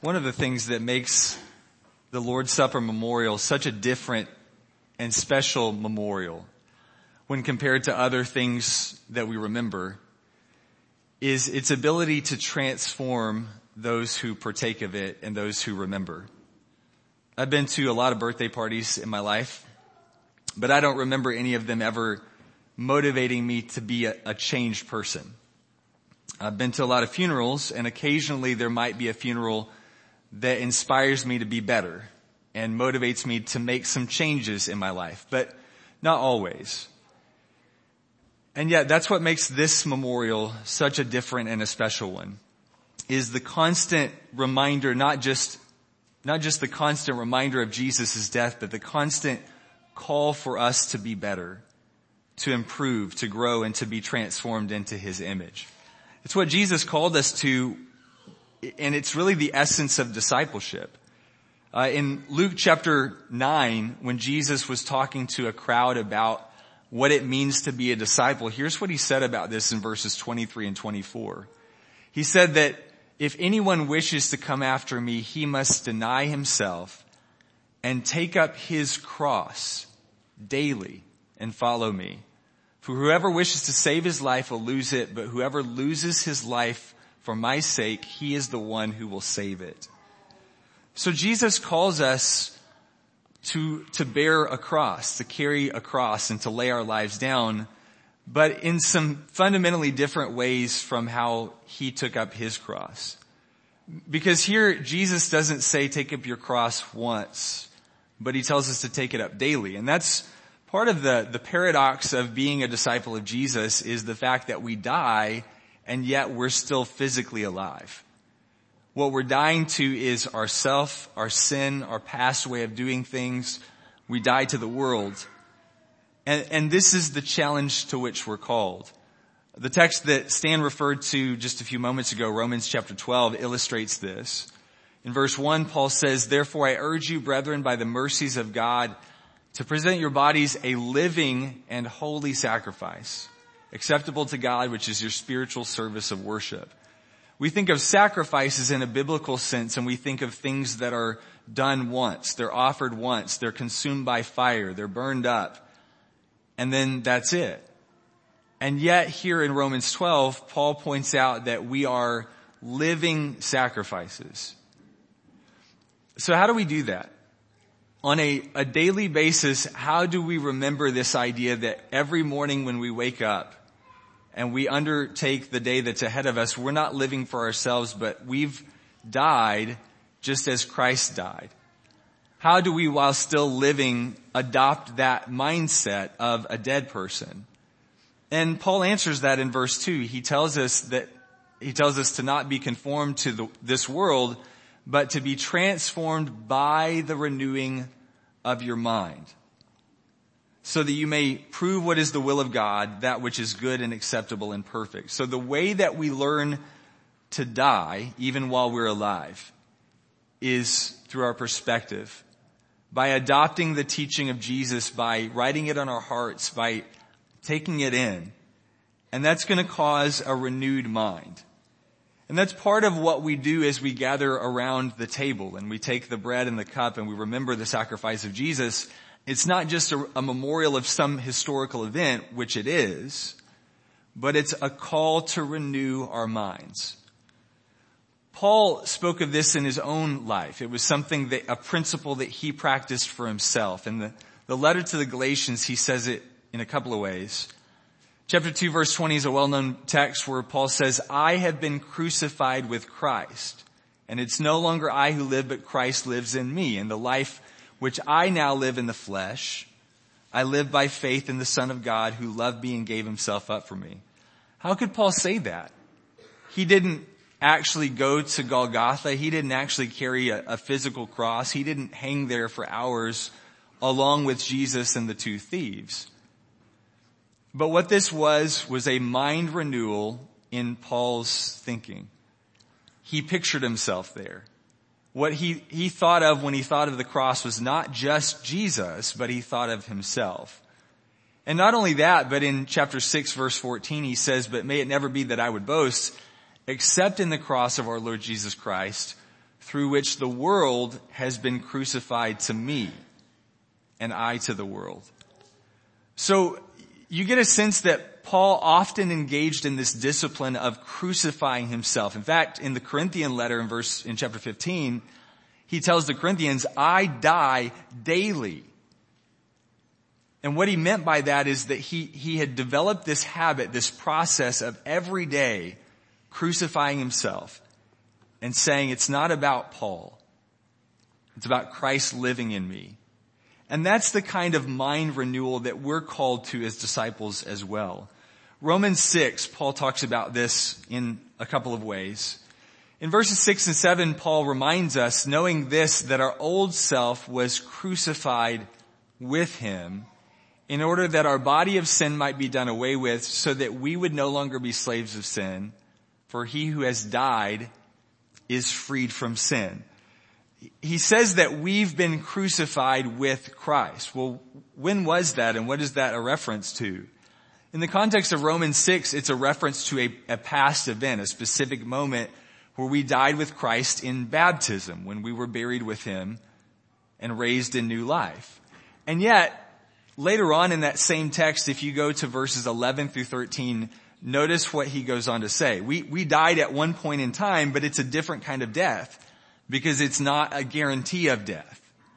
One of the things that makes the Lord's Supper memorial such a different and special memorial when compared to other things that we remember is its ability to transform those who partake of it and those who remember. I've been to a lot of birthday parties in my life, but I don't remember any of them ever motivating me to be a changed person. I've been to a lot of funerals, and occasionally there might be a funeral that inspires me to be better and motivates me to make some changes in my life, but not always. And yet that's what makes this memorial such a different and a special one, is the constant reminder, not just the constant reminder of Jesus' death, but the constant call for us to be better, to improve, to grow, and to be transformed into his image. It's what Jesus called us to, and it's really the essence of discipleship. In Luke chapter 9, when Jesus was talking to a crowd about what it means to be a disciple, here's what he said about this in verses 23 and 24. He said that if anyone wishes to come after me, he must deny himself and take up his cross daily and follow me. For whoever wishes to save his life will lose it, but whoever loses his life for my sake, he is the one who will save it. So Jesus calls us to bear a cross, to carry a cross, and to lay our lives down, but in some fundamentally different ways from how he took up his cross. Because here, Jesus doesn't say take up your cross once, but he tells us to take it up daily. And that's part of the paradox of being a disciple of Jesus, is the fact that we die and yet we're still physically alive. What we're dying to is ourself, our sin, our past way of doing things. We die to the world. And this is the challenge to which we're called. The text that Stan referred to just a few moments ago, Romans chapter 12, illustrates this. In verse 1, Paul says, "Therefore I urge you, brethren, by the mercies of God, to present your bodies a living and holy sacrifice, acceptable to God, which is your spiritual service of worship." We think of sacrifices in a biblical sense, and we think of things that are done once. They're offered once. They're consumed by fire. They're burned up. And then that's it. And yet here in Romans 12, Paul points out that we are living sacrifices. So how do we do that? On a daily basis, how do we remember this idea that every morning when we wake up and we undertake the day that's ahead of us, we're not living for ourselves, but we've died just as Christ died? How do we, while still living, adopt that mindset of a dead person? And Paul answers that in verse 2. He tells us to not be conformed to this world, but to be transformed by the renewing of your mind, so that you may prove what is the will of God, that which is good and acceptable and perfect. So the way that we learn to die, even while we're alive, is through our perspective, by adopting the teaching of Jesus, by writing it on our hearts, by taking it in. And that's going to cause a renewed mind. And that's part of what we do as we gather around the table and we take the bread and the cup and we remember the sacrifice of Jesus. It's not just a memorial of some historical event, which it is, but it's a call to renew our minds. Paul spoke of this in his own life. It was a principle that he practiced for himself. In the letter to the Galatians, he says it in a couple of ways. Chapter 2, verse 20 is a well-known text where Paul says, "I have been crucified with Christ, and it's no longer I who live, but Christ lives in me. And the life which I now live in the flesh, I live by faith in the Son of God who loved me and gave himself up for me." How could Paul say that? He didn't actually go to Golgotha. He didn't actually carry a physical cross. He didn't hang there for hours along with Jesus and the two thieves. But what this was a mind renewal in Paul's thinking. He pictured himself there. What he thought of when he thought of the cross was not just Jesus, but he thought of himself. And not only that, but in chapter 6, verse 14, he says, "But may it never be that I would boast, except in the cross of our Lord Jesus Christ, through which the world has been crucified to me, and I to the world. So you get a sense that Paul often engaged in this discipline of crucifying himself. In fact, in the Corinthian letter in chapter 15, he tells the Corinthians, I die daily. And what he meant by that is that he had developed this habit, this process of every day crucifying himself and saying, it's not about Paul. It's about Christ living in me. And that's the kind of mind renewal that we're called to as disciples as well. Romans 6, Paul talks about this in a couple of ways. In verses 6 and 7, Paul reminds us, knowing this, that our old self was crucified with him in order that our body of sin might be done away with, so that we would no longer be slaves of sin. For he who has died is freed from sin. He says that we've been crucified with Christ. Well, when was that, and what is that a reference to? In the context of Romans 6, it's a reference to a past event, a specific moment where we died with Christ in baptism, when we were buried with him and raised in new life. And yet, later on in that same text, if you go to verses 11 through 13, notice what he goes on to say. We died at one point in time, but it's a different kind of death because it's not a guarantee of death.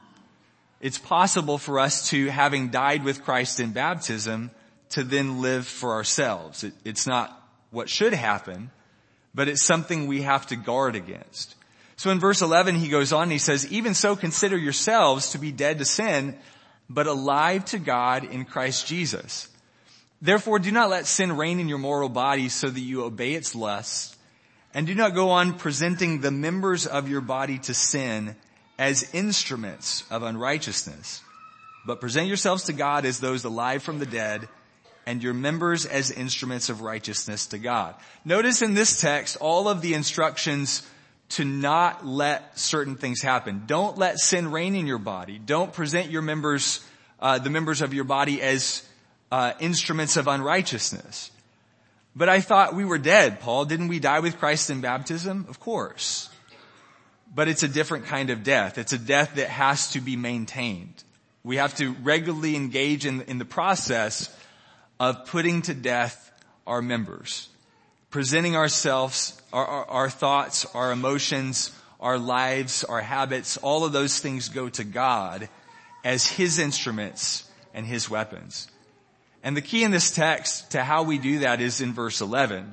It's possible for us to, having died with Christ in baptism, to then live for ourselves. It's not what should happen, but it's something we have to guard against. So in verse 11, he goes on and he says, even so consider yourselves to be dead to sin, but alive to God in Christ Jesus. Therefore, do not let sin reign in your mortal body so that you obey its lusts, and do not go on presenting the members of your body to sin as instruments of unrighteousness, but present yourselves to God as those alive from the dead, and your members as instruments of righteousness to God. Notice in this text all of the instructions to not let certain things happen. Don't let sin reign in your body. Don't present your members, the members of your body as instruments of unrighteousness. But I thought we were dead, Paul. Didn't we die with Christ in baptism? Of course. But it's a different kind of death. It's a death that has to be maintained. We have to regularly engage in the process of putting to death our members, presenting ourselves, our thoughts, our emotions, our lives, our habits, all of those things go to God as his instruments and his weapons. And the key in this text to how we do that is in verse 11.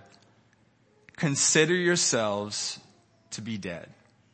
Consider yourselves to be dead.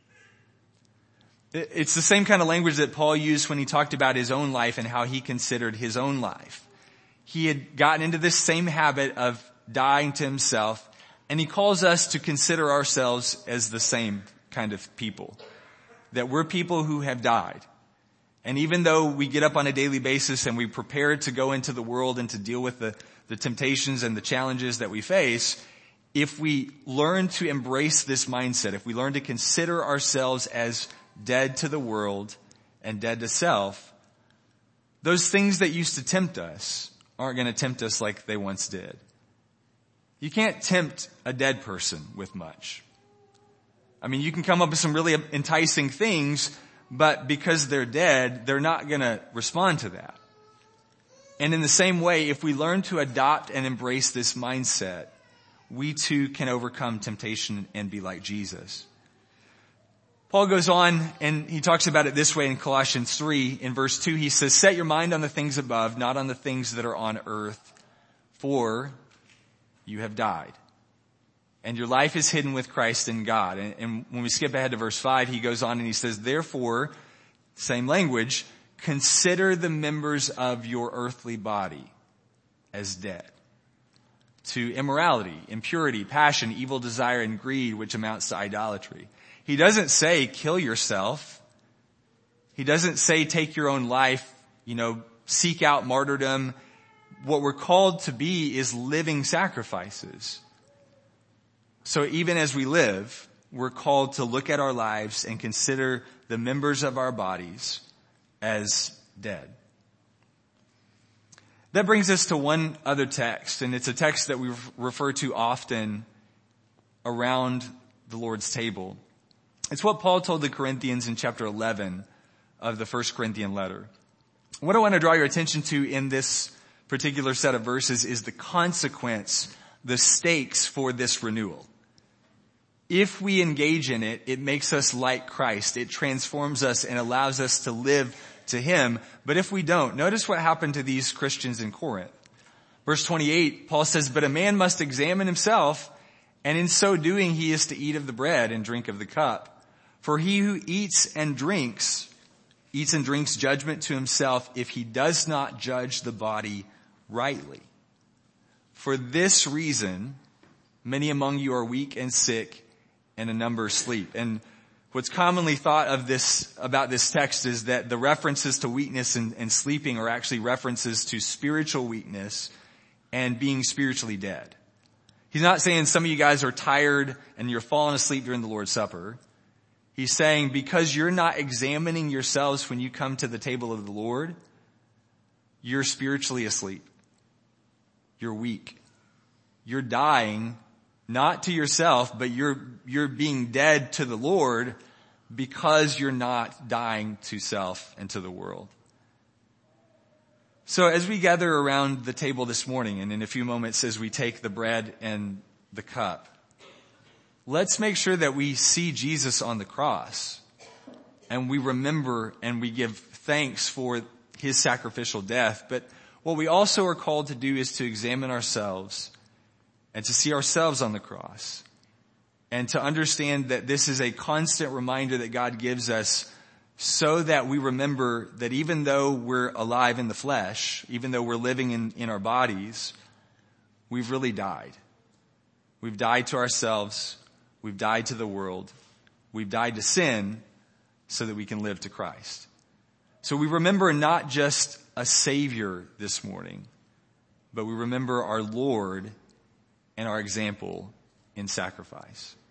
It's the same kind of language that Paul used when he talked about his own life and how he considered his own life. He had gotten into this same habit of dying to himself, and he calls us to consider ourselves as the same kind of people. That we're people who have died. And even though we get up on a daily basis and we prepare to go into the world and to deal with the temptations and the challenges that we face, if we learn to embrace this mindset, if we learn to consider ourselves as dead to the world and dead to self, those things that used to tempt us aren't going to tempt us like they once did. You can't tempt a dead person with much. I mean, you can come up with some really enticing things, but because they're dead, they're not going to respond to that. And in the same way, if we learn to adopt and embrace this mindset, we too can overcome temptation and be like Jesus. Paul goes on and he talks about it this way in Colossians 3. In verse 2, he says, set your mind on the things above, not on the things that are on earth, for you have died. And your life is hidden with Christ in God. And when we skip ahead to verse 5, he goes on and he says, therefore, same language, consider the members of your earthly body as dead to immorality, impurity, passion, evil desire, and greed, which amounts to idolatry. He doesn't say kill yourself. He doesn't say take your own life, seek out martyrdom. What we're called to be is living sacrifices. So even as we live, we're called to look at our lives and consider the members of our bodies as dead. That brings us to one other text, and it's a text that we refer to often around the Lord's table. It's what Paul told the Corinthians in chapter 11 of the First Corinthian letter. What I want to draw your attention to in this particular set of verses is the consequence, the stakes for this renewal. If we engage in it, it makes us like Christ. It transforms us and allows us to live to Him. But if we don't, notice what happened to these Christians in Corinth. Verse 28, Paul says, "But a man must examine himself, and in so doing he is to eat of the bread and drink of the cup. For he who eats and drinks judgment to himself if he does not judge the body rightly. For this reason, many among you are weak and sick, and a number sleep." And what's commonly thought of about this text is that the references to weakness and sleeping are actually references to spiritual weakness and being spiritually dead. He's not saying some of you guys are tired and you're falling asleep during the Lord's Supper. He's saying because you're not examining yourselves when you come to the table of the Lord, you're spiritually asleep. You're weak. You're dying, not to yourself, but you're being dead to the Lord because you're not dying to self and to the world. So as we gather around the table this morning, and in a few moments as we take the bread and the cup, let's make sure that we see Jesus on the cross and we remember and we give thanks for His sacrificial death. But what we also are called to do is to examine ourselves and to see ourselves on the cross and to understand that this is a constant reminder that God gives us so that we remember that even though we're alive in the flesh, even though we're living in our bodies, we've really died. We've died to ourselves. We've died to the world. We've died to sin so that we can live to Christ. So we remember not just a Savior this morning, but we remember our Lord and our example in sacrifice.